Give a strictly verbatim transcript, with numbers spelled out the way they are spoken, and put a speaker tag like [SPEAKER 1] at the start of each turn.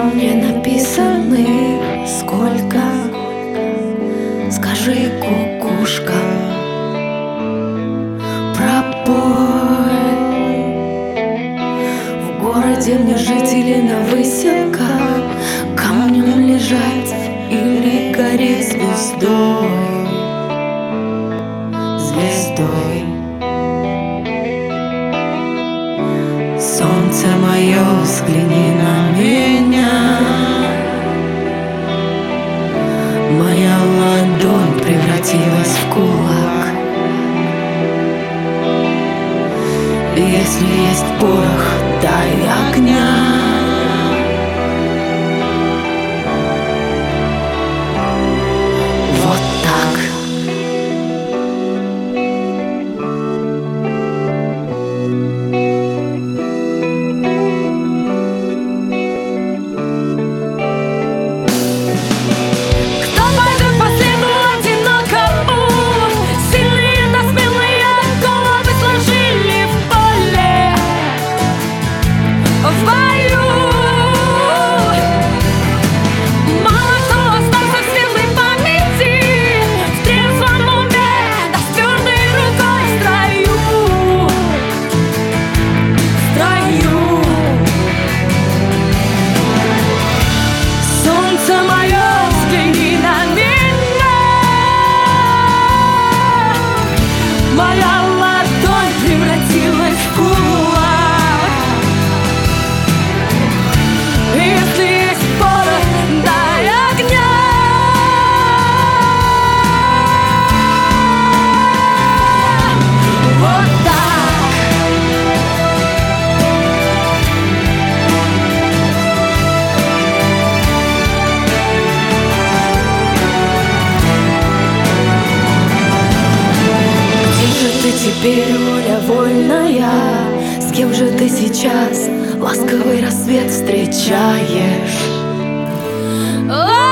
[SPEAKER 1] мне написаны сколько? Скажи, кукушка, пропой. В городе мне жить или на выселках, камнем лежать или гореть звездой, звездой. Солнце мое, взгляни на меня. Моя ладонь превратилась в кулак. Если есть порох, дай огня. Вот так. Моя ладонь превратилась в кулак. Если есть порох, дай огня. Вот так. Ты теперь воля вольная, с кем же ты сейчас ласковый рассвет встречаешь?